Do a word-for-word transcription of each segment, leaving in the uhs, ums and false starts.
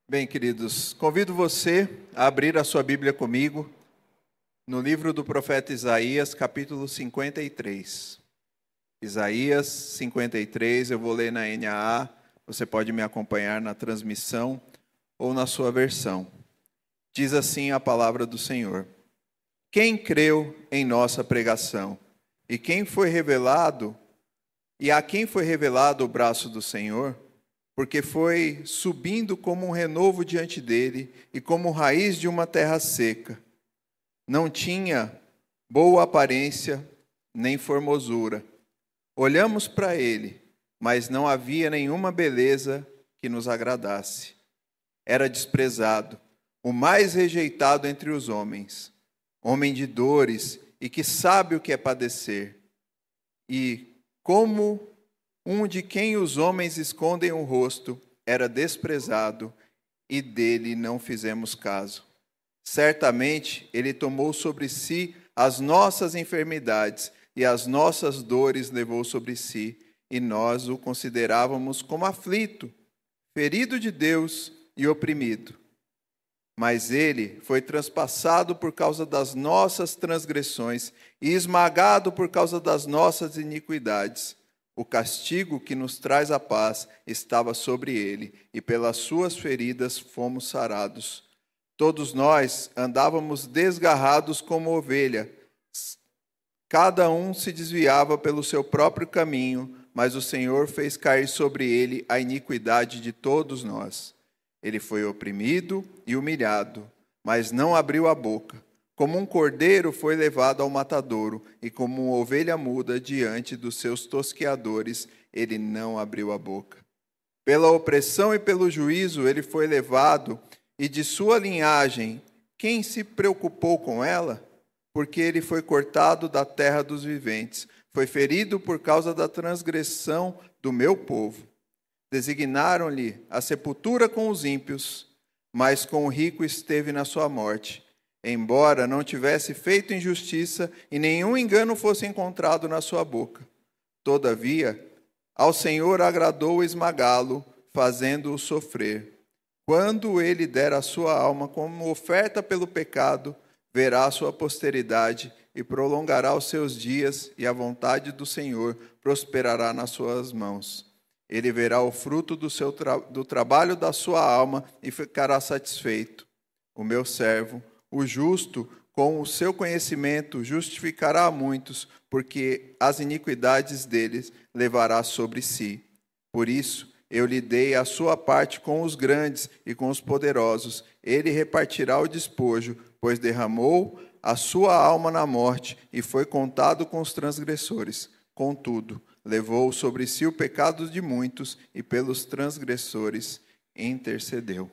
Bem, queridos, convido você a abrir a sua Bíblia comigo no livro do profeta Isaías, capítulo cinquenta e três. Isaías cinquenta e três, eu vou ler na N A A, você pode me acompanhar na transmissão ou na sua versão. Diz assim a palavra do Senhor: Quem creu em nossa pregação? E quem foi revelado, e a quem foi revelado o braço do Senhor? Porque foi subindo como um renovo diante dele e como raiz de uma terra seca. Não tinha boa aparência nem formosura. Olhamos para ele, mas não havia nenhuma beleza que nos agradasse. Era desprezado, o mais rejeitado entre os homens, homem de dores e que sabe o que é padecer. E como um de quem os homens escondem o rosto, era desprezado, e dele não fizemos caso. Certamente ele tomou sobre si as nossas enfermidades, e as nossas dores levou sobre si, e nós o considerávamos como aflito, ferido de Deus e oprimido. Mas ele foi transpassado por causa das nossas transgressões, e esmagado por causa das nossas iniquidades. O castigo que nos traz a paz estava sobre ele, e pelas suas feridas fomos sarados. Todos nós andávamos desgarrados como ovelha. Cada um se desviava pelo seu próprio caminho, mas o Senhor fez cair sobre ele a iniquidade de todos nós. Ele foi oprimido e humilhado, mas não abriu a boca. Como um cordeiro foi levado ao matadouro, e como uma ovelha muda diante dos seus tosqueadores, ele não abriu a boca. Pela opressão e pelo juízo ele foi levado, e de sua linhagem, quem se preocupou com ela? Porque ele foi cortado da terra dos viventes, foi ferido por causa da transgressão do meu povo. Designaram-lhe a sepultura com os ímpios, mas com o rico esteve na sua morte, embora não tivesse feito injustiça e nenhum engano fosse encontrado na sua boca. Todavia, ao Senhor agradou esmagá-lo, fazendo-o sofrer. Quando ele der a sua alma como oferta pelo pecado, verá a sua posteridade e prolongará os seus dias, e a vontade do Senhor prosperará nas suas mãos. Ele verá o fruto do, seu tra- do trabalho da sua alma e ficará satisfeito. O meu servo, o justo, com o seu conhecimento, justificará a muitos, porque as iniquidades deles levará sobre si. Por isso, eu lhe dei a sua parte com os grandes e com os poderosos. Ele repartirá o despojo, pois derramou a sua alma na morte e foi contado com os transgressores. Contudo, levou sobre si o pecado de muitos e pelos transgressores intercedeu.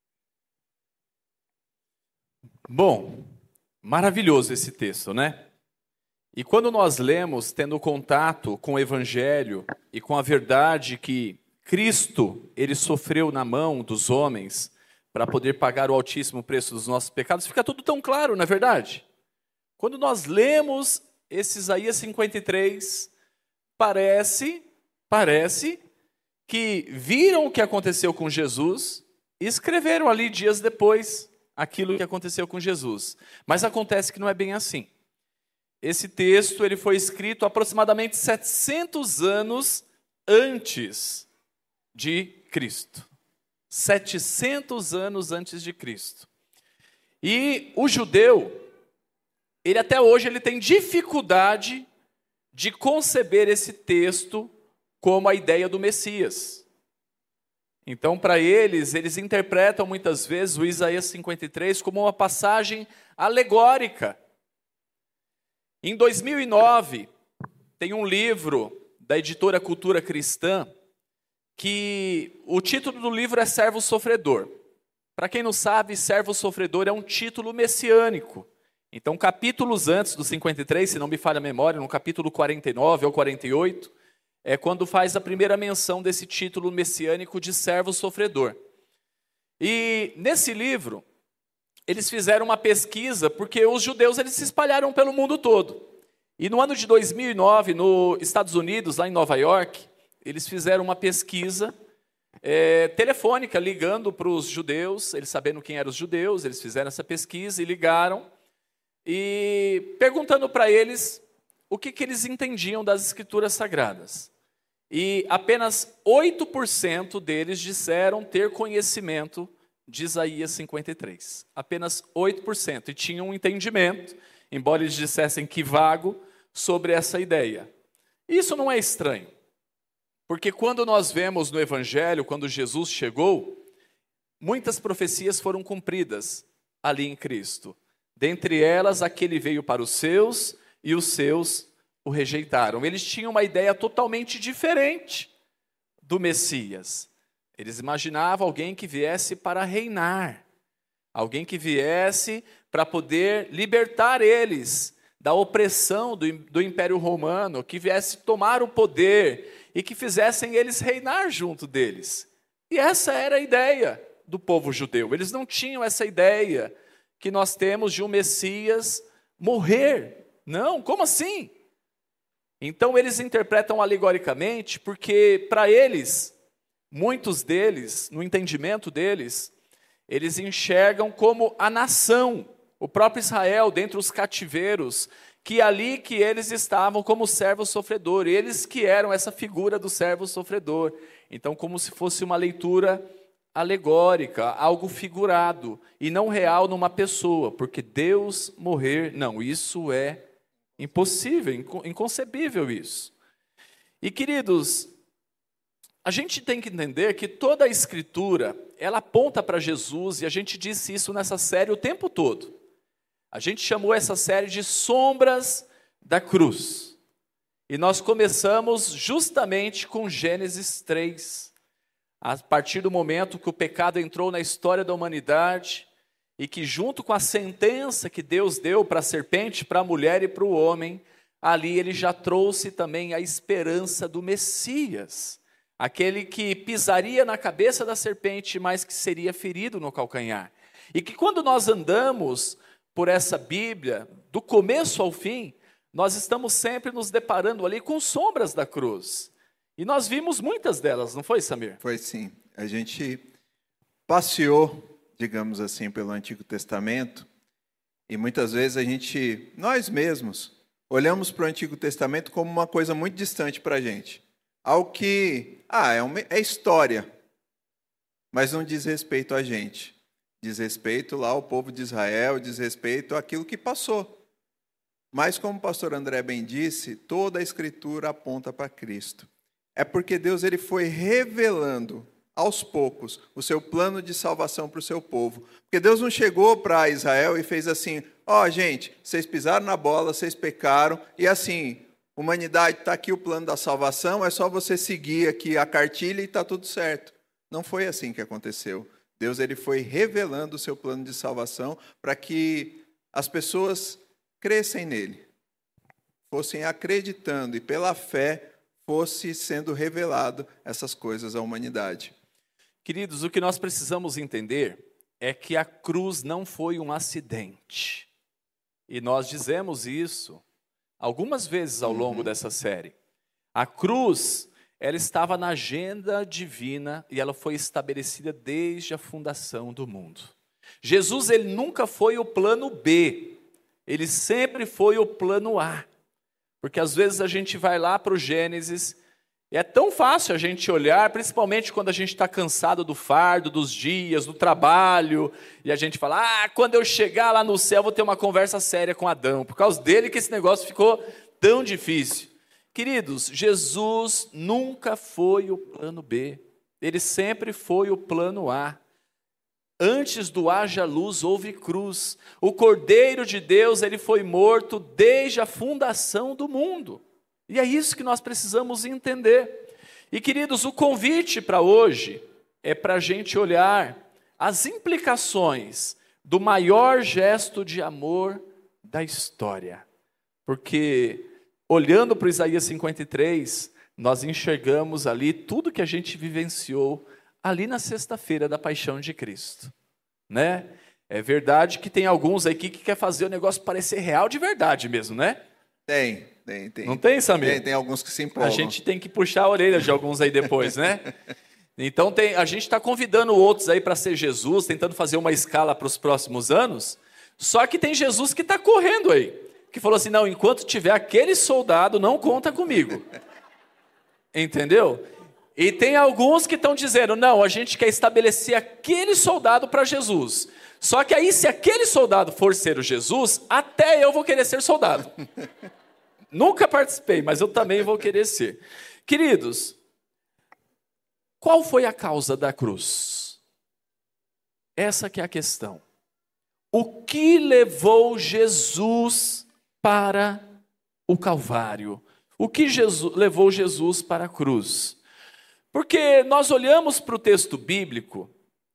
Bom, maravilhoso esse texto, né? E quando nós lemos, tendo contato com o Evangelho e com a verdade que Cristo, ele sofreu na mão dos homens para poder pagar o altíssimo preço dos nossos pecados, fica tudo tão claro, não é verdade? Quando nós lemos esse Isaías cinquenta e três, parece, parece que viram o que aconteceu com Jesus e escreveram ali dias depois aquilo que aconteceu com Jesus. Mas acontece que não é bem assim. Esse texto ele foi escrito aproximadamente setecentos anos antes de Cristo. setecentos anos antes de Cristo. E o judeu, ele até hoje ele tem dificuldade de conceber esse texto como a ideia do Messias. Então, para eles, eles interpretam muitas vezes o Isaías cinquenta e três como uma passagem alegórica. Em dois mil e nove, tem um livro da editora Cultura Cristã, que o título do livro é Servo Sofredor. Para quem não sabe, Servo Sofredor é um título messiânico. Então, capítulos antes do cinquenta e três, se não me falha a memória, no capítulo quarenta e nove ou quarenta e oito, é quando faz a primeira menção desse título messiânico de servo sofredor. E nesse livro, eles fizeram uma pesquisa, porque os judeus eles se espalharam pelo mundo todo. E no ano de dois mil e nove, nos Estados Unidos, lá em Nova York, eles fizeram uma pesquisa é, telefônica, ligando para os judeus, eles sabendo quem eram os judeus, eles fizeram essa pesquisa e ligaram, e perguntando para eles o que, que eles entendiam das Escrituras Sagradas. E apenas oito por cento deles disseram ter conhecimento de Isaías cinquenta e três. Apenas oito por cento. E tinham um entendimento, embora eles dissessem que vago, sobre essa ideia. Isso não é estranho, porque quando nós vemos no Evangelho, quando Jesus chegou, muitas profecias foram cumpridas ali em Cristo. Dentre elas, aquele veio para os seus e os seus o rejeitaram. Eles tinham uma ideia totalmente diferente do Messias. Eles imaginavam alguém que viesse para reinar, alguém que viesse para poder libertar eles da opressão do, do Império Romano, que viesse tomar o poder e que fizessem eles reinar junto deles. E essa era a ideia do povo judeu. Eles não tinham essa ideia que nós temos de um Messias morrer. Não, como assim? Então eles interpretam alegoricamente, porque para eles, muitos deles, no entendimento deles, eles enxergam como a nação, o próprio Israel, dentre os cativeiros, que ali que eles estavam como servo sofredor, eles que eram essa figura do servo sofredor. Então, como se fosse uma leitura alegórica, algo figurado, e não real numa pessoa, porque Deus morrer, não, isso é impossível, inconcebível isso. E, queridos, a gente tem que entender que toda a Escritura, ela aponta para Jesus, e a gente disse isso nessa série o tempo todo. A gente chamou essa série de Sombras da Cruz. E nós começamos justamente com Gênesis três. A partir do momento que o pecado entrou na história da humanidade, e que junto com a sentença que Deus deu para a serpente, para a mulher e para o homem, ali ele já trouxe também a esperança do Messias. Aquele que pisaria na cabeça da serpente, mas que seria ferido no calcanhar. E que quando nós andamos por essa Bíblia, do começo ao fim, nós estamos sempre nos deparando ali com sombras da cruz. E nós vimos muitas delas, não foi, Samir? Foi sim. A gente passeou, digamos assim, pelo Antigo Testamento, e muitas vezes a gente, nós mesmos, olhamos para o Antigo Testamento como uma coisa muito distante para a gente. Algo que, ah, é, uma, é história, mas não diz respeito a gente. Diz respeito lá ao povo de Israel, diz respeito àquilo que passou. Mas, como o pastor André bem disse, toda a Escritura aponta para Cristo. É porque Deus ele foi revelando, aos poucos, o seu plano de salvação para o seu povo. Porque Deus não chegou para Israel e fez assim, ó, oh, gente, vocês pisaram na bola, vocês pecaram, e assim, humanidade, está aqui o plano da salvação, é só você seguir aqui a cartilha e está tudo certo. Não foi assim que aconteceu. Deus ele foi revelando o seu plano de salvação para que as pessoas crescem nele, fossem acreditando e pela fé fosse sendo revelado essas coisas à humanidade. Queridos, o que nós precisamos entender é que a cruz não foi um acidente. E nós dizemos isso algumas vezes ao longo uhum. dessa série. A cruz, ela estava na agenda divina e ela foi estabelecida desde a fundação do mundo. Jesus, ele nunca foi o plano B, ele sempre foi o plano A. Porque às vezes a gente vai lá para o Gênesis e é tão fácil a gente olhar, principalmente quando a gente está cansado do fardo, dos dias, do trabalho, e a gente fala, ah, quando eu chegar lá no céu vou ter uma conversa séria com Adão, por causa dele que esse negócio ficou tão difícil. Queridos, Jesus nunca foi o plano B, ele sempre foi o plano A. Antes do haja luz, houve cruz. O Cordeiro de Deus, ele foi morto desde a fundação do mundo. E é isso que nós precisamos entender. E, queridos, o convite para hoje é para a gente olhar as implicações do maior gesto de amor da história. Porque, olhando para Isaías cinquenta e três, nós enxergamos ali tudo que a gente vivenciou ali na sexta-feira da paixão de Cristo, né? É verdade que tem alguns aqui que quer fazer o negócio parecer real de verdade mesmo, né? Tem, tem, tem. Não tem, Samir? Tem, tem alguns que se empolgam. A gente tem que puxar a orelha de alguns aí depois, né? Então tem, a gente está convidando outros aí para ser Jesus, tentando fazer uma escala para os próximos anos, só que tem Jesus que está correndo aí, que falou assim, não, enquanto tiver aquele soldado, não conta comigo. Entendeu? E tem alguns que estão dizendo, não, a gente quer estabelecer aquele soldado para Jesus. Só que aí, se aquele soldado for ser o Jesus, até eu vou querer ser soldado. Nunca participei, mas eu também vou querer ser. Queridos, qual foi a causa da cruz? Essa que é a questão. O que levou Jesus para o Calvário? O que Jesus, levou Jesus para a cruz? Porque nós olhamos para o texto bíblico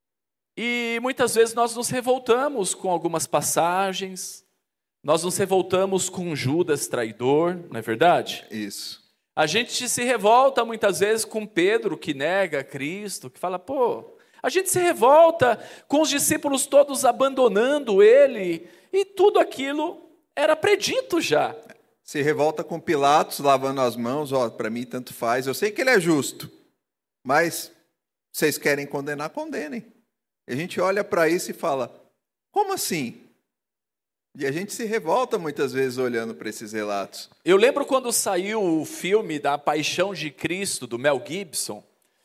e muitas vezes nós nos revoltamos com algumas passagens, nós nos revoltamos com Judas traidor, não é verdade? Isso. A gente se revolta muitas vezes com Pedro, que nega Cristo, que fala, pô, a gente se revolta com os discípulos todos abandonando ele, e tudo aquilo era predito já. Se revolta com Pilatos lavando as mãos, ó, para mim tanto faz. Eu sei que ele é justo, mas vocês querem condenar, condenem. E a gente olha para isso e fala, como assim? E a gente se revolta muitas vezes olhando para esses relatos. Eu lembro quando saiu o filme da Paixão de Cristo, do Mel Gibson,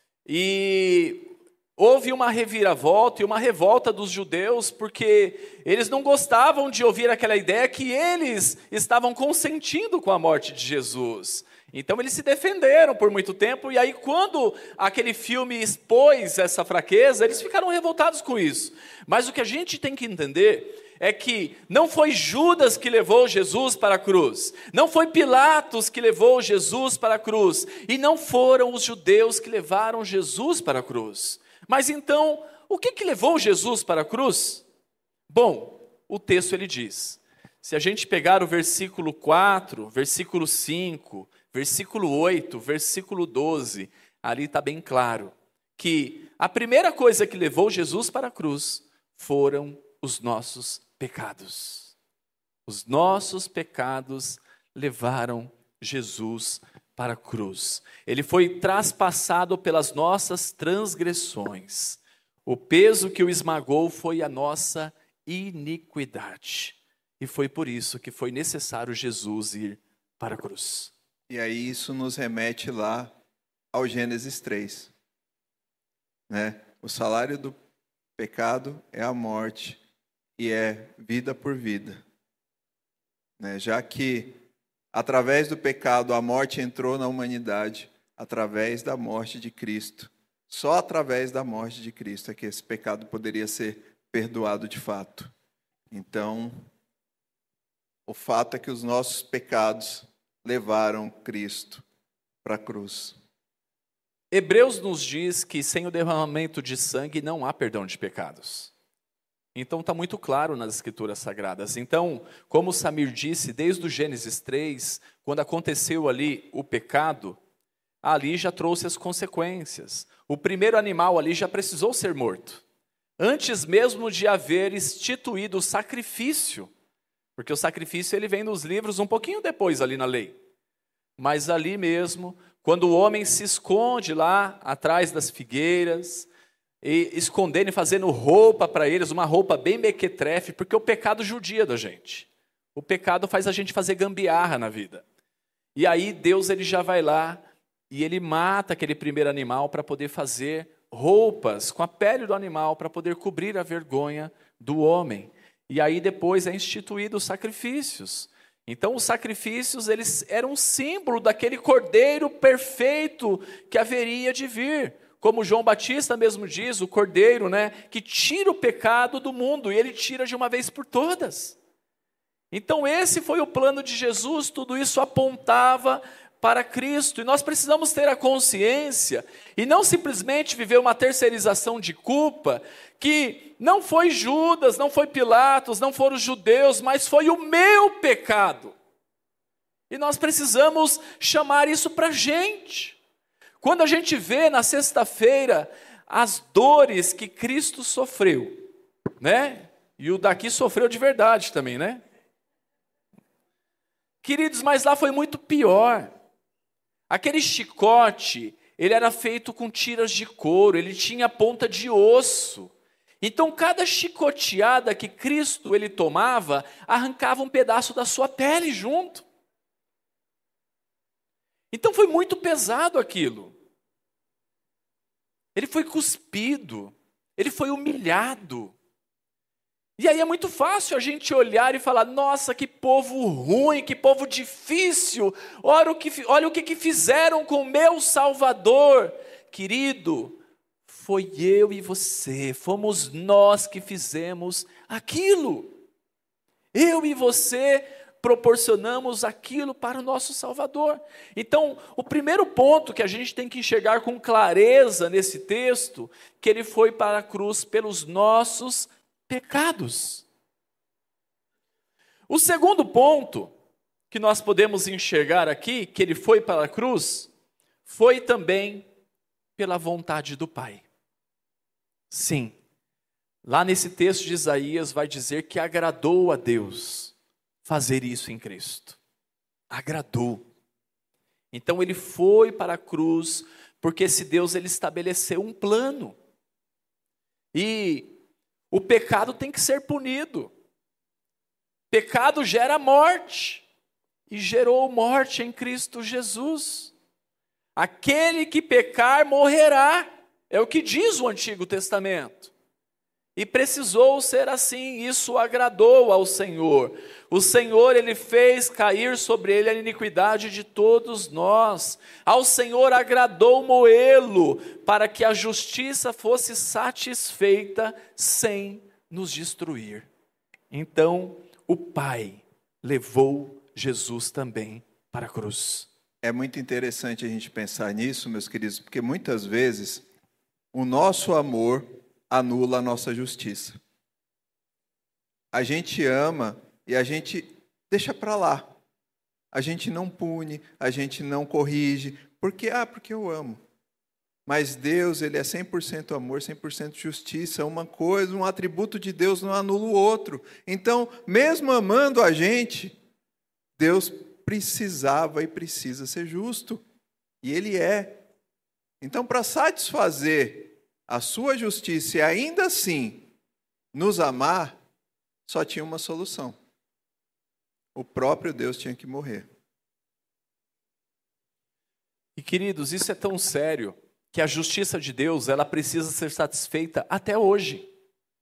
e houve uma reviravolta e uma revolta dos judeus, porque eles não gostavam de ouvir aquela ideia que eles estavam consentindo com a morte de Jesus. Então eles se defenderam por muito tempo, e aí quando aquele filme expôs essa fraqueza, eles ficaram revoltados com isso. Mas o que a gente tem que entender é que não foi Judas que levou Jesus para a cruz, não foi Pilatos que levou Jesus para a cruz, e não foram os judeus que levaram Jesus para a cruz. Mas então, o que que levou Jesus para a cruz? Bom, o texto ele diz, se a gente pegar o versículo quatro, versículo cinco, versículo oito, versículo doze, ali está bem claro que a primeira coisa que levou Jesus para a cruz foram os nossos pecados. Os nossos pecados levaram Jesus para a cruz. Ele foi traspassado pelas nossas transgressões. O peso que o esmagou foi a nossa iniquidade. E foi por isso que foi necessário Jesus ir para a cruz. E aí isso nos remete lá ao Gênesis três. Né? O salário do pecado é a morte e é vida por vida. Né? Já que através do pecado a morte entrou na humanidade, através da morte de Cristo. Só através da morte de Cristo é que esse pecado poderia ser perdoado de fato. Então, o fato é que os nossos pecados levaram Cristo para a cruz. Hebreus nos diz que sem o derramamento de sangue não há perdão de pecados. Então está muito claro nas Escrituras Sagradas. Então, como o Samir disse, desde o Gênesis três, quando aconteceu ali o pecado, ali já trouxe as consequências. O primeiro animal ali já precisou ser morto, antes mesmo de haver instituído o sacrifício, porque o sacrifício ele vem nos livros um pouquinho depois ali na lei. Mas ali mesmo, quando o homem se esconde lá atrás das figueiras, e escondendo e fazendo roupa para eles, uma roupa bem mequetrefe, porque o pecado judia da gente. O pecado faz a gente fazer gambiarra na vida. E aí Deus ele já vai lá e ele mata aquele primeiro animal para poder fazer roupas com a pele do animal, para poder cobrir a vergonha do homem. E aí depois é instituído os sacrifícios. Então os sacrifícios eles eram um símbolo daquele cordeiro perfeito que haveria de vir. Como João Batista mesmo diz, o cordeiro, né, que tira o pecado do mundo, e ele tira de uma vez por todas. Então esse foi o plano de Jesus, tudo isso apontava para Cristo, e nós precisamos ter a consciência, e não simplesmente viver uma terceirização de culpa, que não foi Judas, não foi Pilatos, não foram os judeus, mas foi o meu pecado. E nós precisamos chamar isso para a gente. Quando a gente vê na sexta-feira as dores que Cristo sofreu, né? E o daqui sofreu de verdade também, né? Queridos, mas lá foi muito pior. Aquele chicote, ele era feito com tiras de couro, ele tinha ponta de osso. Então, cada chicoteada que Cristo ele tomava, arrancava um pedaço da sua pele junto. Então, foi muito pesado aquilo. Ele foi cuspido, ele foi humilhado. E aí é muito fácil a gente olhar e falar, nossa, que povo ruim, que povo difícil, olha o que, olha o que, que fizeram com o meu Salvador. Querido, foi eu e você, fomos nós que fizemos aquilo. Eu e você proporcionamos aquilo para o nosso Salvador. Então, o primeiro ponto que a gente tem que enxergar com clareza nesse texto, que ele foi para a cruz pelos nossos pecados. O segundo ponto que nós podemos enxergar aqui, que ele foi para a cruz, foi também pela vontade do Pai. Sim, lá nesse texto de Isaías vai dizer que agradou a Deus fazer isso em Cristo. Agradou. Então ele foi para a cruz, porque esse Deus ele estabeleceu um plano. E o pecado tem que ser punido. Pecado gera morte. E gerou morte em Cristo Jesus. Aquele que pecar morrerá. É o que diz o Antigo Testamento. E precisou ser assim. Isso agradou ao Senhor. O Senhor, ele fez cair sobre ele a iniquidade de todos nós. Ao Senhor agradou moê-lo, para que a justiça fosse satisfeita sem nos destruir. Então, o Pai levou Jesus também para a cruz. É muito interessante a gente pensar nisso, meus queridos, porque muitas vezes o nosso amor anula a nossa justiça. A gente ama e a gente deixa para lá. A gente não pune, a gente não corrige. Por quê? Ah, porque eu amo. Mas Deus, ele é cem por cento amor, cem por cento justiça. Uma coisa, um atributo de Deus não anula o outro. Então, mesmo amando a gente, Deus precisava e precisa ser justo. E ele é. Então, para satisfazer a sua justiça e ainda assim nos amar, só tinha uma solução. O próprio Deus tinha que morrer. E queridos, isso é tão sério que a justiça de Deus, ela precisa ser satisfeita até hoje.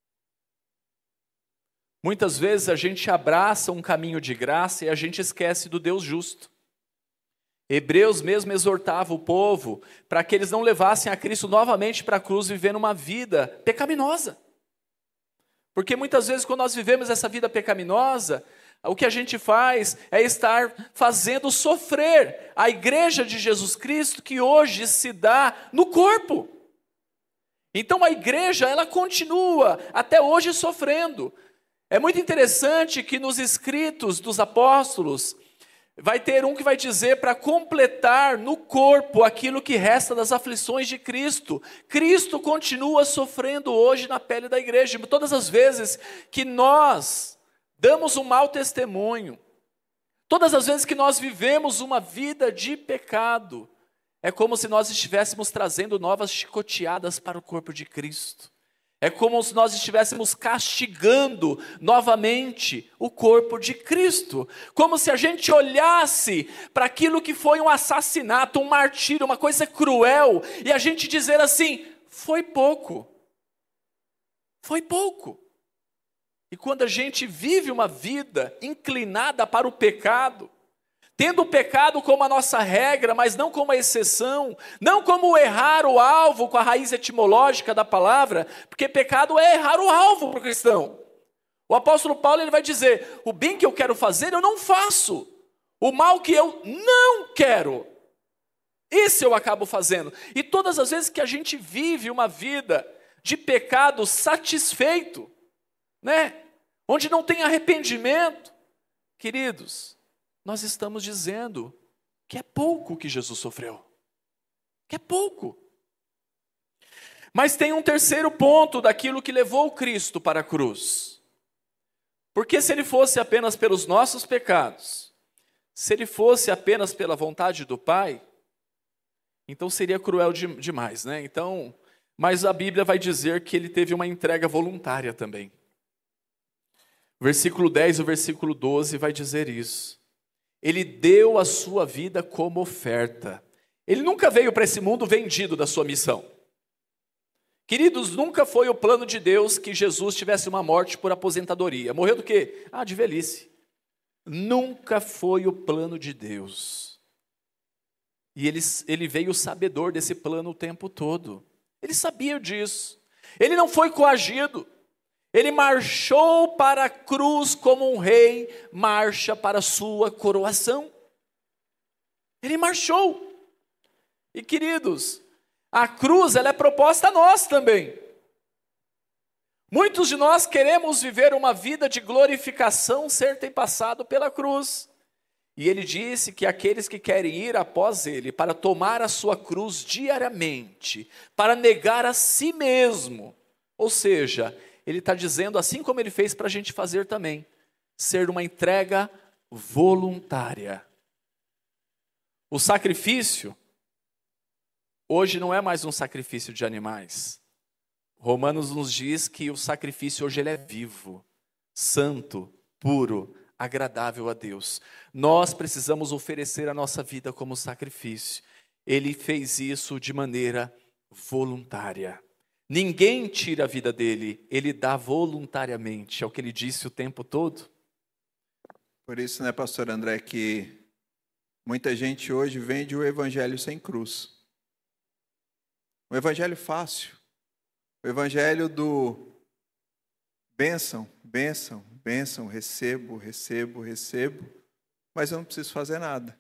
Muitas vezes a gente abraça um caminho de graça e a gente esquece do Deus justo. Hebreus mesmo exortava o povo para que eles não levassem a Cristo novamente para a cruz vivendo uma vida pecaminosa. Porque muitas vezes quando nós vivemos essa vida pecaminosa, o que a gente faz é estar fazendo sofrer a igreja de Jesus Cristo que hoje se dá no corpo. Então a igreja, ela continua até hoje sofrendo. É muito interessante que nos escritos dos apóstolos, vai ter um que vai dizer para completar no corpo aquilo que resta das aflições de Cristo. Cristo continua sofrendo hoje na pele da igreja. Todas as vezes que nós damos um mau testemunho, todas as vezes que nós vivemos uma vida de pecado, é como se nós estivéssemos trazendo novas chicoteadas para o corpo de Cristo. É como se nós estivéssemos castigando novamente o corpo de Cristo. Como se a gente olhasse para aquilo que foi um assassinato, um martírio, uma coisa cruel, e a gente dizer assim, foi pouco. Foi pouco. E quando a gente vive uma vida inclinada para o pecado, tendo o pecado como a nossa regra, mas não como a exceção, não como errar o alvo com a raiz etimológica da palavra, porque pecado é errar o alvo para o cristão. O apóstolo Paulo ele vai dizer, o bem que eu quero fazer eu não faço, o mal que eu não quero, esse eu acabo fazendo. E todas as vezes que a gente vive uma vida de pecado satisfeito, né? Onde não tem arrependimento, queridos, nós estamos dizendo que é pouco que Jesus sofreu. Que é pouco. Mas tem um terceiro ponto daquilo que levou Cristo para a cruz. Porque se ele fosse apenas pelos nossos pecados, se ele fosse apenas pela vontade do Pai, Então seria cruel de, demais, né? Então, mas a Bíblia vai dizer que ele teve uma entrega voluntária também. O versículo dez e o versículo doze vai dizer isso. Ele deu a sua vida como oferta. Ele nunca veio para esse mundo vendido da sua missão. Queridos, nunca foi o plano de Deus que Jesus tivesse uma morte por aposentadoria. Morreu do quê? Ah, de velhice. Nunca foi o plano de Deus. E ele, ele veio sabedor desse plano o tempo todo. Ele sabia disso. Ele não foi coagido. Ele marchou para a cruz como um rei marcha para a sua coroação. Ele marchou. E queridos, a cruz ela é proposta a nós também. Muitos de nós queremos viver uma vida de glorificação sem ter passado pela cruz. E ele disse que aqueles que querem ir após ele para tomar a sua cruz diariamente, para negar a si mesmo, ou seja, ele está dizendo, assim como ele fez para a gente fazer também, ser uma entrega voluntária. O sacrifício, hoje não é mais um sacrifício de animais. Romanos nos diz que o sacrifício hoje ele é vivo, santo, puro, agradável a Deus. Nós precisamos oferecer a nossa vida como sacrifício. Ele fez isso de maneira voluntária. Ninguém tira a vida dele, ele dá voluntariamente, é o que ele disse o tempo todo. Por isso, né, pastor André, que muita gente hoje vende o evangelho sem cruz. O evangelho fácil. O evangelho do bênção, bênção, bênção, recebo, recebo, recebo, mas eu não preciso fazer nada.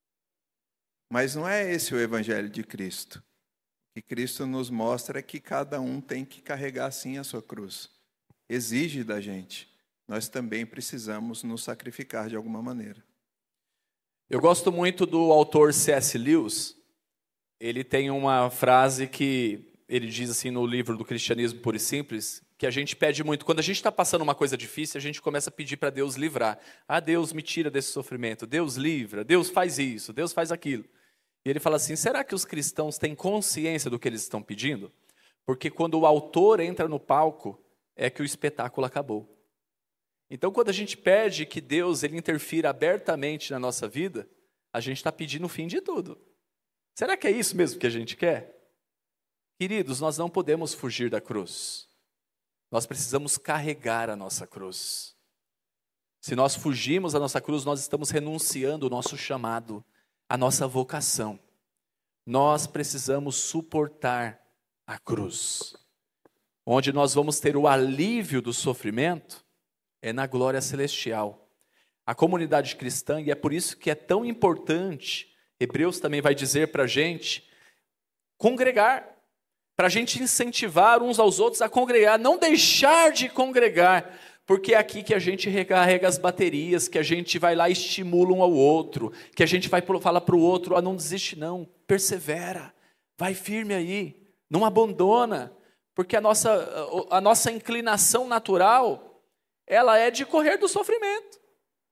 Mas não é esse o evangelho de Cristo. O que Cristo nos mostra é que cada um tem que carregar sim a sua cruz. Exige da gente. Nós também precisamos nos sacrificar de alguma maneira. Eu gosto muito do autor C S Lewis. Ele tem uma frase que ele diz assim no livro do Cristianismo Puro e Simples, que a gente pede muito. Quando a gente está passando uma coisa difícil, a gente começa a pedir para Deus livrar. Ah, Deus me tira desse sofrimento. Deus livra. Deus faz isso. Deus faz aquilo. E ele fala assim, será que os cristãos têm consciência do que eles estão pedindo? Porque quando o autor entra no palco, é que o espetáculo acabou. Então, quando a gente pede que Deus ele interfira abertamente na nossa vida, a gente está pedindo o fim de tudo. Será que é isso mesmo que a gente quer? Queridos, nós não podemos fugir da cruz. Nós precisamos carregar a nossa cruz. Se nós fugirmos da nossa cruz, nós estamos renunciando o nosso chamado, a nossa vocação. Nós precisamos suportar a cruz. Onde nós vamos ter o alívio do sofrimento é na glória celestial. A comunidade cristã, e é por isso que é tão importante, Hebreus também vai dizer para a gente, congregar, para a gente incentivar uns aos outros a congregar, não deixar de congregar, porque é aqui que a gente recarrega as baterias, que a gente vai lá e estimula um ao outro, que a gente vai falar para o outro, ah, não desiste não, persevera, vai firme aí, não abandona, porque a nossa, a nossa inclinação natural, ela é de correr do sofrimento.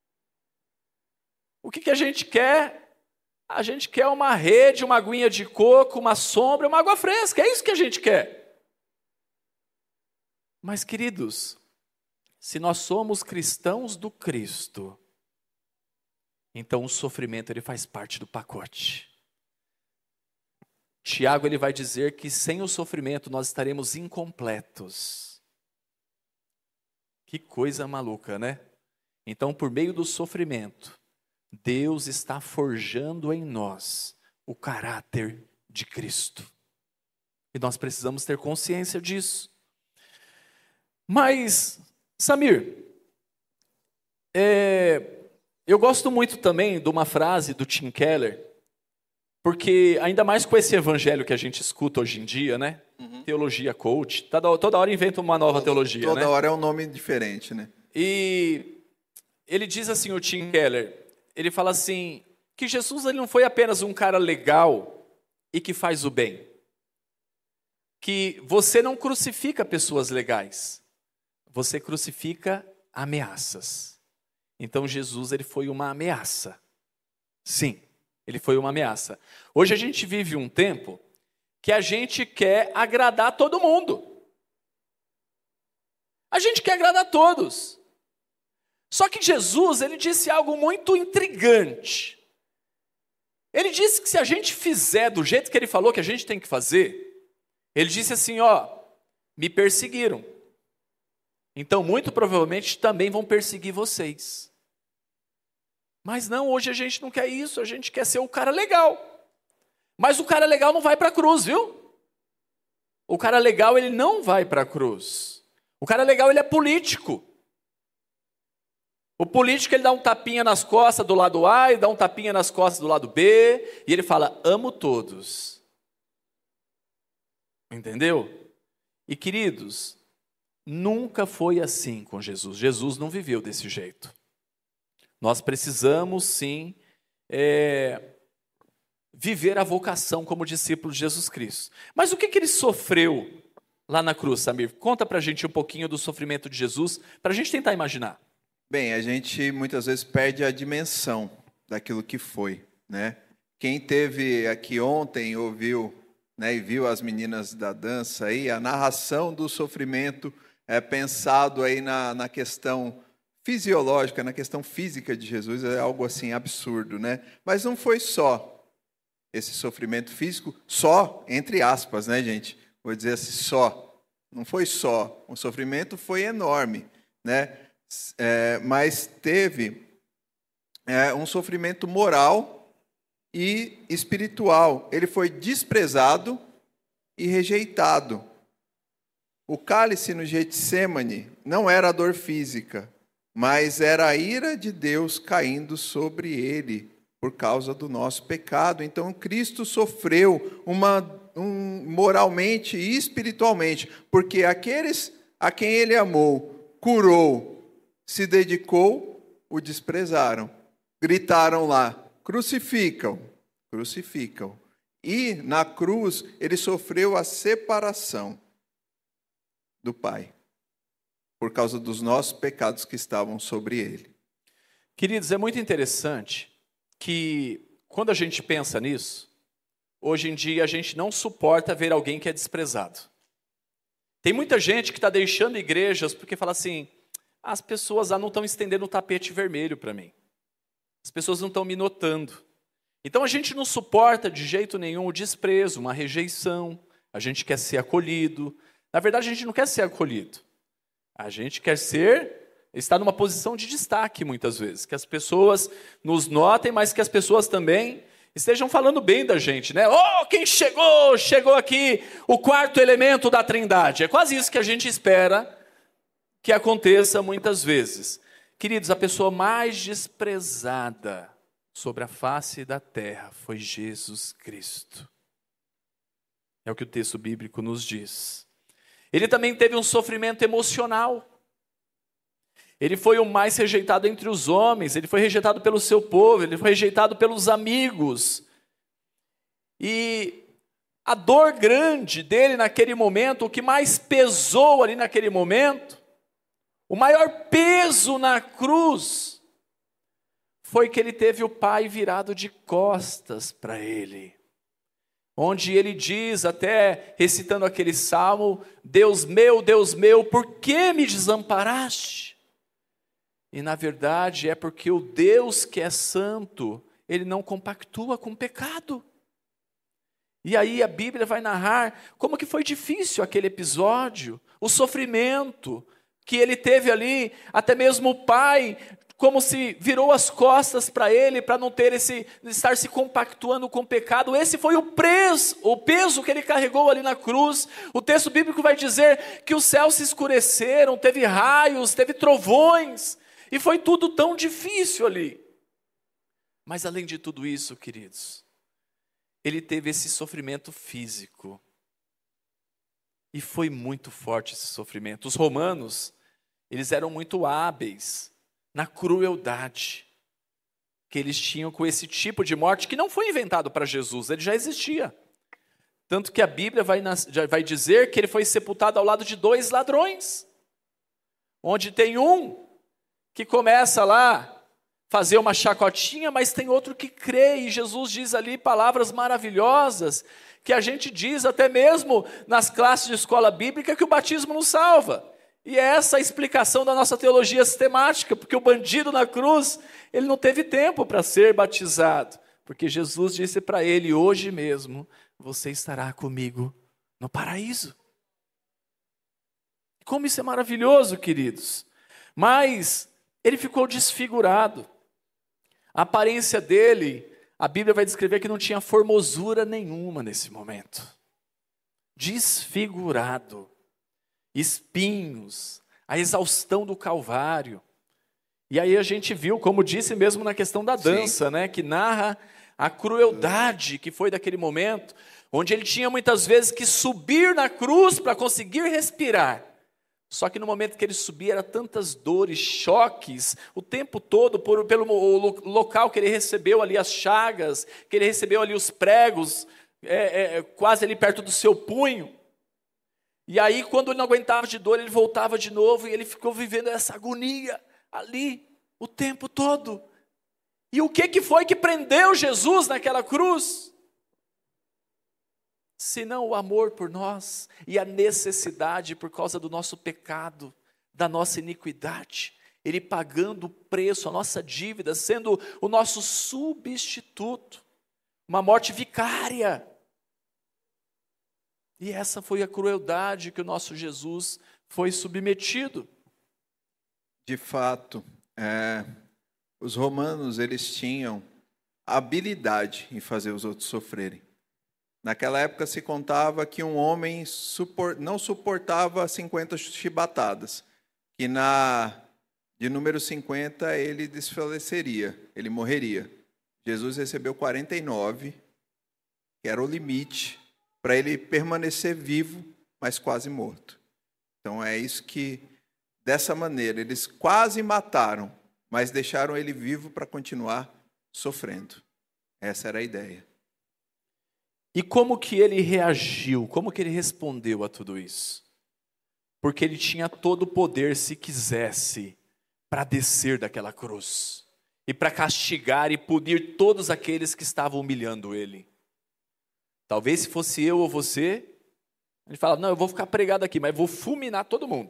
O que, que a gente quer? A gente quer uma rede, uma aguinha de coco, uma sombra, uma água fresca, é isso que a gente quer. Mas, queridos, se nós somos cristãos do Cristo, então o sofrimento ele faz parte do pacote. Tiago ele vai dizer que sem o sofrimento nós estaremos incompletos. Que coisa maluca, né? Então, por meio do sofrimento, Deus está forjando em nós o caráter de Cristo. E nós precisamos ter consciência disso. Mas, Samir, é, eu gosto muito também de uma frase do Tim Keller, porque ainda mais com esse evangelho que a gente escuta hoje em dia, né? Uhum. Teologia coach, toda, toda hora inventa uma nova teologia, toda né? Toda hora é um nome diferente, né? E ele diz assim, o Tim Keller, ele fala assim, que Jesus ele não foi apenas um cara legal e que faz o bem. Que você não crucifica pessoas legais, você crucifica ameaças. Então Jesus ele foi uma ameaça. Sim, Ele foi uma ameaça. Hoje a gente vive um tempo que a gente quer agradar todo mundo. A gente quer agradar a todos. Só que Jesus, ele disse algo muito intrigante. Ele disse que se a gente fizer do jeito que ele falou que a gente tem que fazer, ele disse assim, ó, me perseguiram. Então, muito provavelmente, também vão perseguir vocês. Mas não, hoje a gente não quer isso, a gente quer ser o cara legal. Mas o cara legal não vai para a cruz, viu? O cara legal, ele não vai para a cruz. O cara legal, ele é político. O político, ele dá um tapinha nas costas do lado A e dá um tapinha nas costas do lado B, e ele fala, amo todos. Entendeu? E queridos, nunca foi assim com Jesus. Jesus não viveu desse jeito. Nós precisamos, sim, é, viver a vocação como discípulo de Jesus Cristo. Mas o que, que ele sofreu lá na cruz, Samir? Conta pra gente um pouquinho do sofrimento de Jesus, para a gente tentar imaginar. Bem, a gente muitas vezes perde a dimensão daquilo que foi, né? Quem teve aqui ontem ouviu, né, e viu as meninas da dança aí, a narração do sofrimento é pensado aí na, na questão fisiológica, na questão física de Jesus, é algo assim absurdo, né? Mas não foi só esse sofrimento físico, só entre aspas, né, gente? Vou dizer assim, só. Não foi só. O sofrimento foi enorme, né? É, mas teve é, um sofrimento moral e espiritual. Ele foi desprezado e rejeitado. O cálice no Getsêmani não era a dor física, mas era a ira de Deus caindo sobre ele por causa do nosso pecado. Então Cristo sofreu uma, um, moralmente e espiritualmente, porque aqueles a quem ele amou, curou, se dedicou, o desprezaram. Gritaram lá, crucificam, crucificam. E na cruz ele sofreu a separação do Pai, por causa dos nossos pecados que estavam sobre ele. Queridos, é muito interessante que quando a gente pensa nisso, hoje em dia a gente não suporta ver alguém que é desprezado. Tem muita gente que está deixando igrejas porque fala assim, as pessoas lá não estão estendendo o tapete vermelho para mim. As pessoas não estão me notando. Então a gente não suporta de jeito nenhum o desprezo, uma rejeição. A gente quer ser acolhido. Na verdade, a gente não quer ser acolhido. A gente quer ser, estar numa posição de destaque muitas vezes. Que as pessoas nos notem, mas que as pessoas também estejam falando bem da gente, né? Oh, quem chegou? Chegou aqui o quarto elemento da Trindade. É quase isso que a gente espera que aconteça muitas vezes. Queridos, a pessoa mais desprezada sobre a face da terra foi Jesus Cristo. É o que o texto bíblico nos diz. Ele também teve um sofrimento emocional. Ele foi o mais rejeitado entre os homens, ele foi rejeitado pelo seu povo, ele foi rejeitado pelos amigos. E a dor grande dele naquele momento, o que mais pesou ali naquele momento, o maior peso na cruz foi que ele teve o Pai virado de costas para ele. Onde ele diz, até recitando aquele salmo, Deus meu, Deus meu, por que me desamparaste? E na verdade é porque o Deus que é santo, ele não compactua com o pecado. E aí a Bíblia vai narrar como que foi difícil aquele episódio, o sofrimento que ele teve ali, até mesmo o pai, como se virou as costas para ele, para não ter esse, estar se compactuando com o pecado. Esse foi o preço, o peso que ele carregou ali na cruz. O texto bíblico vai dizer que os céus se escureceram, teve raios, teve trovões, e foi tudo tão difícil ali. Mas além de tudo isso, queridos, ele teve esse sofrimento físico. E foi muito forte esse sofrimento. Os romanos, eles eram muito hábeis na crueldade que eles tinham com esse tipo de morte que não foi inventado para Jesus, ele já existia. Tanto que a Bíblia vai, já vai dizer que ele foi sepultado ao lado de dois ladrões, onde tem um que começa lá fazer uma chacotinha, mas tem outro que crê, e Jesus diz ali palavras maravilhosas, que a gente diz até mesmo nas classes de escola bíblica, que o batismo não salva. E é essa a explicação da nossa teologia sistemática, porque o bandido na cruz, ele não teve tempo para ser batizado, porque Jesus disse para ele, hoje mesmo, você estará comigo no paraíso. Como isso é maravilhoso, queridos. Mas ele ficou desfigurado. A aparência dele, a Bíblia vai descrever que não tinha formosura nenhuma nesse momento. Desfigurado. Espinhos, a exaustão do Calvário. E aí a gente viu, como disse mesmo na questão da dança, né, que narra a crueldade que foi daquele momento, onde ele tinha muitas vezes que subir na cruz para conseguir respirar. Só que no momento que ele subia, eram tantas dores, choques, o tempo todo, por, pelo local que ele recebeu ali as chagas, que ele recebeu ali os pregos, é, é, quase ali perto do seu punho. E aí, quando ele não aguentava de dor, ele voltava de novo, e ele ficou vivendo essa agonia ali, o tempo todo. E o que, que foi que prendeu Jesus naquela cruz? Senão o amor por nós e a necessidade por causa do nosso pecado, da nossa iniquidade. Ele pagando o preço, a nossa dívida, sendo o nosso substituto. Uma morte vicária. E essa foi a crueldade que o nosso Jesus foi submetido. De fato, é, os romanos, eles tinham habilidade em fazer os outros sofrerem. Naquela época se contava que um homem supor, não suportava cinquenta chibatadas, que na, de número cinquenta ele desfaleceria, ele morreria. Jesus recebeu quarenta e nove, que era o limite para ele permanecer vivo, mas quase morto. Então é isso que, dessa maneira, eles quase mataram, mas deixaram ele vivo para continuar sofrendo. Essa era a ideia. E como que ele reagiu? Como que ele respondeu a tudo isso? Porque ele tinha todo o poder, se quisesse, para descer daquela cruz. E para castigar e punir todos aqueles que estavam humilhando ele. Talvez se fosse eu ou você, a gente fala, não, eu vou ficar pregado aqui, mas vou fulminar todo mundo.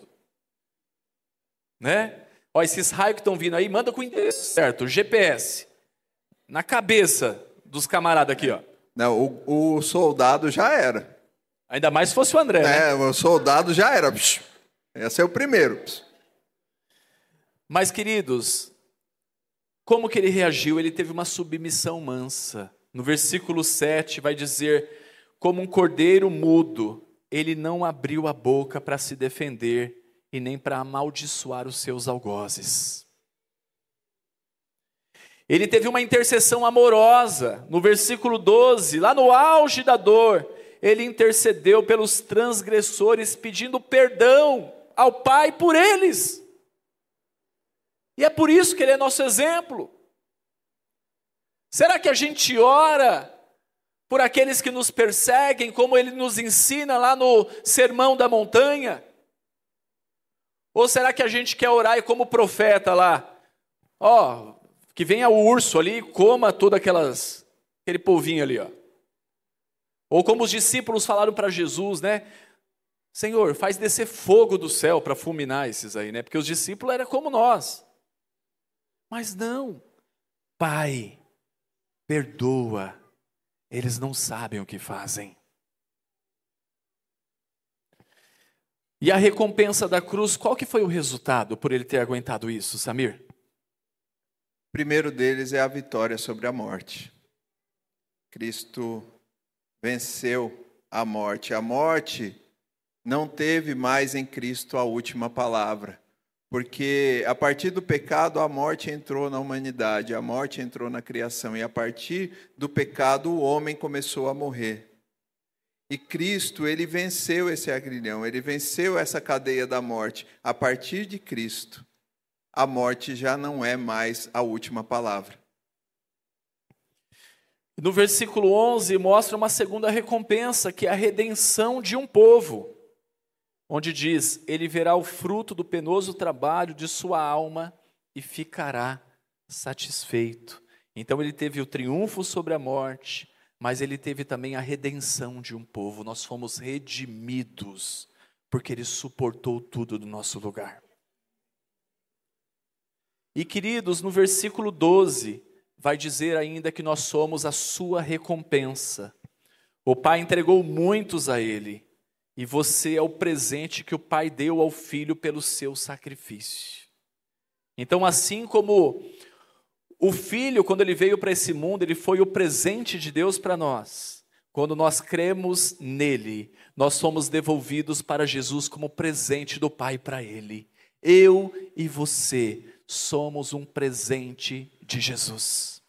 Né? Ó, esses raios que estão vindo aí, manda com o endereço certo, o G P S. Na cabeça dos camaradas aqui, ó. Não, o, o soldado já era. Ainda mais se fosse o André, É, né? o soldado já era. Esse é o primeiro. Mas, queridos, como que ele reagiu? Ele teve uma submissão mansa. No versículo sete vai dizer, como um cordeiro mudo, ele não abriu a boca para se defender e nem para amaldiçoar os seus algozes. Ele teve uma intercessão amorosa. No versículo doze, lá no auge da dor, ele intercedeu pelos transgressores, pedindo perdão ao Pai por eles. E é por isso que ele é nosso exemplo. Será que a gente ora por aqueles que nos perseguem, como ele nos ensina lá no Sermão da Montanha? Ou será que a gente quer orar e como profeta lá, ó, que venha o urso ali e coma todo aquelas, aquele polvinho ali, ó. Ou como os discípulos falaram para Jesus, né? Senhor, faz descer fogo do céu para fulminar esses aí, né? Porque os discípulos eram como nós. Mas não. Pai, perdoa. Eles não sabem o que fazem. E a recompensa da cruz, qual que foi o resultado por ele ter aguentado isso, Samir? O primeiro deles é a vitória sobre a morte. Cristo venceu a morte. A morte não teve mais em Cristo a última palavra, porque a partir do pecado a morte entrou na humanidade, a morte entrou na criação, e a partir do pecado o homem começou a morrer. E Cristo, ele venceu esse agrilhão, ele venceu essa cadeia da morte. A partir de Cristo, a morte já não é mais a última palavra. No versículo onze mostra uma segunda recompensa, que é a redenção de um povo. Onde diz, ele verá o fruto do penoso trabalho de sua alma e ficará satisfeito. Então ele teve o triunfo sobre a morte, mas ele teve também a redenção de um povo. Nós fomos redimidos, porque ele suportou tudo do nosso lugar. E queridos, no versículo doze, vai dizer ainda que nós somos a sua recompensa. O Pai entregou muitos a ele, e você é o presente que o Pai deu ao Filho pelo seu sacrifício. Então, assim como o Filho, quando ele veio para esse mundo, ele foi o presente de Deus para nós. Quando nós cremos nele, nós somos devolvidos para Jesus como presente do Pai para ele. Eu e você somos um presente de Jesus.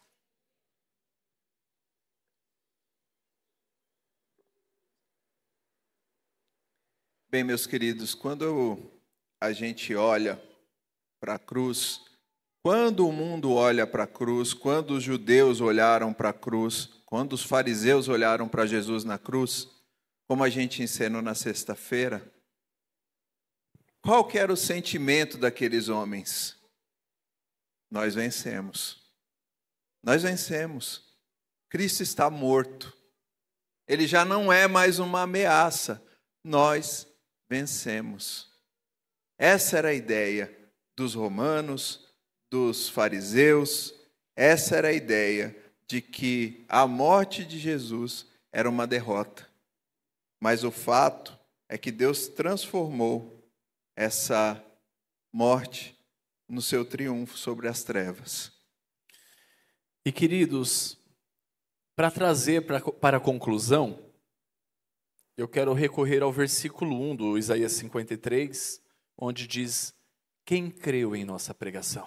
Bem, meus queridos, quando a gente olha para a cruz, quando o mundo olha para a cruz, quando os judeus olharam para a cruz, quando os fariseus olharam para Jesus na cruz, como a gente ensinou na sexta-feira, qual que era o sentimento daqueles homens? Nós vencemos. Nós vencemos. Cristo está morto. Ele já não é mais uma ameaça. Nós vencemos. Essa era a ideia dos romanos, dos fariseus. Essa era a ideia de que a morte de Jesus era uma derrota. Mas o fato é que Deus transformou essa morte no seu triunfo sobre as trevas. E queridos, para trazer pra, para a conclusão, eu quero recorrer ao versículo um do Isaías cinquenta e três, onde diz: quem creu em nossa pregação?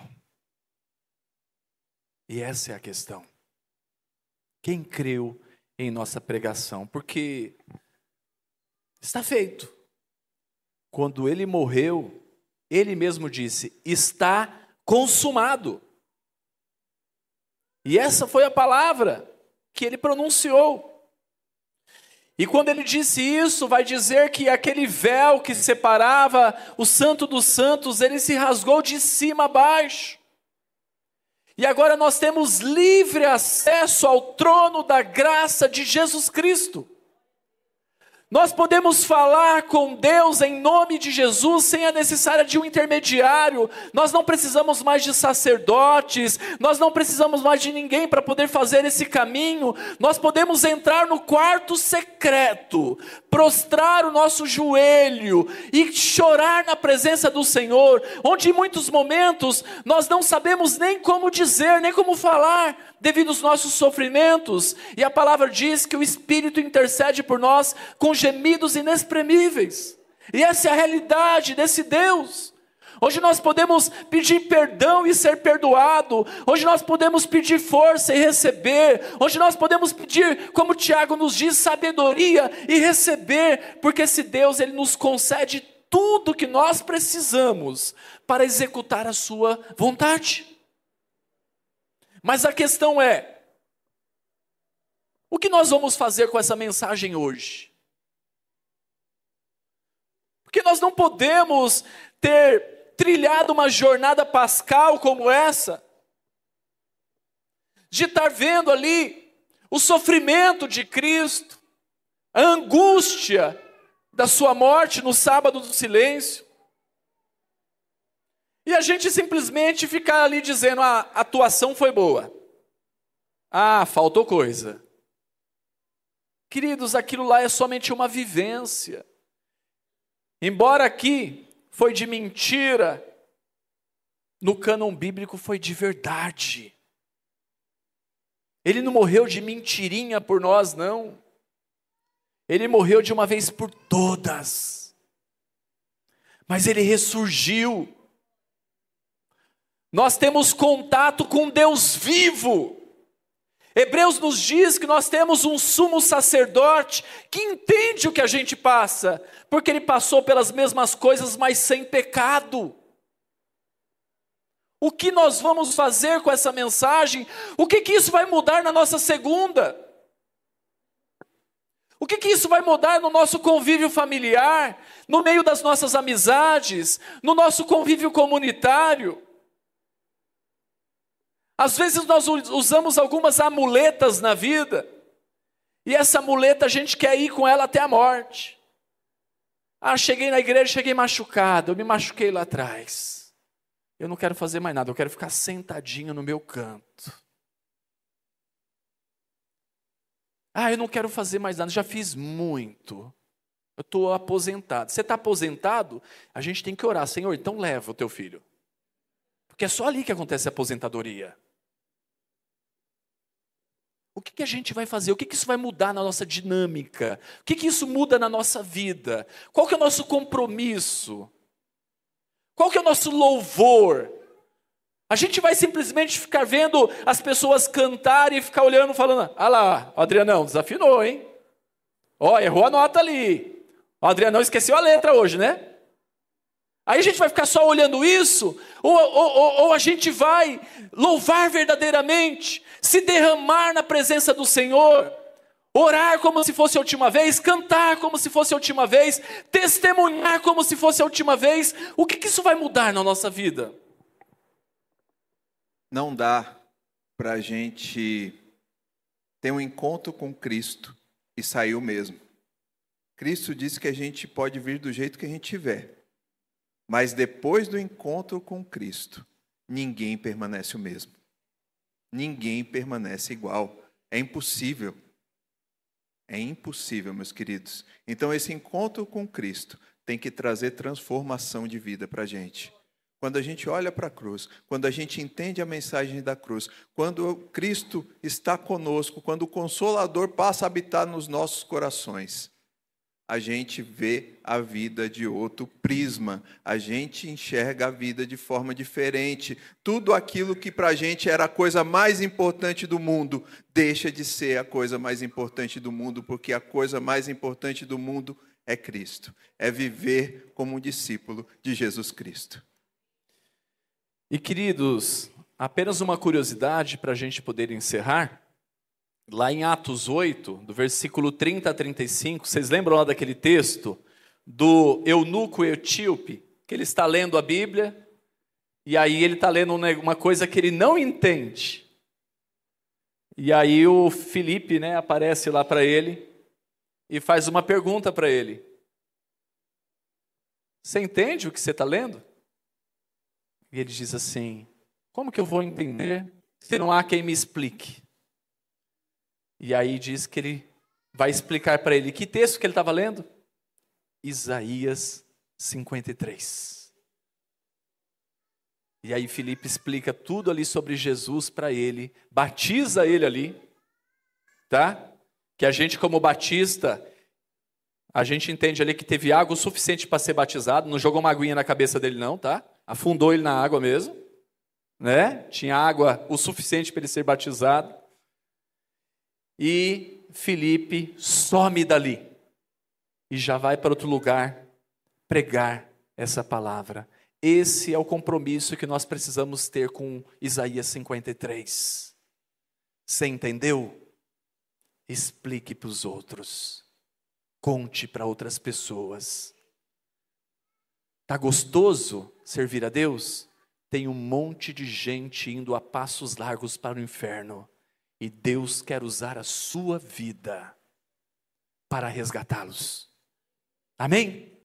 E essa é a questão. Quem creu em nossa pregação? Porque está feito. Quando ele morreu, ele mesmo disse: está consumado. E essa foi a palavra que ele pronunciou. E quando ele disse isso, vai dizer que aquele véu que separava o Santo dos Santos, ele se rasgou de cima a baixo. E agora nós temos livre acesso ao trono da graça de Jesus Cristo. Nós podemos falar com Deus em nome de Jesus sem a necessidade de um intermediário. Nós não precisamos mais de sacerdotes, nós não precisamos mais de ninguém para poder fazer esse caminho. Nós podemos entrar no quarto secreto, prostrar o nosso joelho e chorar na presença do Senhor, onde em muitos momentos nós não sabemos nem como dizer, nem como falar, devido aos nossos sofrimentos, e a palavra diz que o Espírito intercede por nós com gemidos inexprimíveis, e essa é a realidade desse Deus. Hoje nós podemos pedir perdão e ser perdoado, hoje nós podemos pedir força e receber, hoje nós podemos pedir, como Tiago nos diz, sabedoria e receber, porque esse Deus, ele nos concede tudo que nós precisamos para executar a sua vontade. Mas a questão é, o que nós vamos fazer com essa mensagem hoje? Porque nós não podemos ter trilhado uma jornada pascal como essa, de estar vendo ali o sofrimento de Cristo, a angústia da sua morte no sábado do silêncio, e a gente simplesmente ficar ali dizendo: ah, a atuação foi boa. Ah, faltou coisa. Queridos, aquilo lá é somente uma vivência. Embora aqui foi de mentira, no cânon bíblico foi de verdade. Ele não morreu de mentirinha por nós, não. Ele morreu de uma vez por todas. Mas ele ressurgiu. Nós temos contato com Deus vivo. Hebreus nos diz que nós temos um sumo sacerdote que entende o que a gente passa, porque ele passou pelas mesmas coisas, mas sem pecado. O que nós vamos fazer com essa mensagem? O que que isso vai mudar na nossa segunda? O que que isso vai mudar no nosso convívio familiar, no meio das nossas amizades, no nosso convívio comunitário? Às vezes nós usamos algumas amuletas na vida, e essa amuleta a gente quer ir com ela até a morte. Ah, cheguei na igreja, cheguei machucado, eu me machuquei lá atrás. Eu não quero fazer mais nada, eu quero ficar sentadinho no meu canto. Ah, eu não quero fazer mais nada, já fiz muito. Eu estou aposentado. Você está aposentado? A gente tem que orar. Senhor, então leva o teu filho. Porque é só ali que acontece a aposentadoria. O que, que a gente vai fazer? O que, que isso vai mudar na nossa dinâmica? O que, que isso muda na nossa vida? Qual que é o nosso compromisso? Qual que é o nosso louvor? A gente vai simplesmente ficar vendo as pessoas cantarem e ficar olhando, falando, ah lá, o Adrianão desafinou, hein? Ó, oh, errou a nota ali. O Adrianão esqueceu a letra hoje, né? Aí a gente vai ficar só olhando isso, ou, ou, ou, ou a gente vai louvar verdadeiramente, se derramar na presença do Senhor, orar como se fosse a última vez, cantar como se fosse a última vez, testemunhar como se fosse a última vez. O que, que isso vai mudar na nossa vida? Não dá para a gente ter um encontro com Cristo e sair o mesmo. Cristo disse que a gente pode vir do jeito que a gente tiver. Mas depois do encontro com Cristo, ninguém permanece o mesmo. Ninguém permanece igual. É impossível. É impossível, meus queridos. Então, esse encontro com Cristo tem que trazer transformação de vida para a gente. Quando a gente olha para a cruz, quando a gente entende a mensagem da cruz, quando Cristo está conosco, quando o Consolador passa a habitar nos nossos corações, a gente vê a vida de outro prisma, a gente enxerga a vida de forma diferente. Tudo aquilo que para a gente era a coisa mais importante do mundo, deixa de ser a coisa mais importante do mundo, porque a coisa mais importante do mundo é Cristo, é viver como um discípulo de Jesus Cristo. E queridos, apenas uma curiosidade para a gente poder encerrar. Lá em Atos oito, do versículo trinta a trinta e cinco, vocês lembram lá daquele texto do eunuco etíope, que ele está lendo a Bíblia, e aí ele está lendo uma coisa que ele não entende. E aí o Filipe, né, aparece lá para ele e faz uma pergunta para ele. Você entende o que você está lendo? E ele diz assim, como que eu vou entender se não há quem me explique? E aí diz que ele vai explicar para ele. Que texto que ele estava lendo? Isaías cinquenta e três. E aí Filipe explica tudo ali sobre Jesus para ele. Batiza ele ali. Tá? Que a gente como batista, a gente entende ali que teve água o suficiente para ser batizado. Não jogou uma aguinha na cabeça dele não, tá? Afundou ele na água mesmo. Né? Tinha água o suficiente para ele ser batizado. E Filipe some dali e já vai para outro lugar pregar essa palavra. Esse é o compromisso que nós precisamos ter com Isaías cinquenta e três. Você entendeu? Explique para os outros. Conte para outras pessoas. Tá gostoso servir a Deus? Tem um monte de gente indo a passos largos para o inferno. E Deus quer usar a sua vida para resgatá-los. Amém?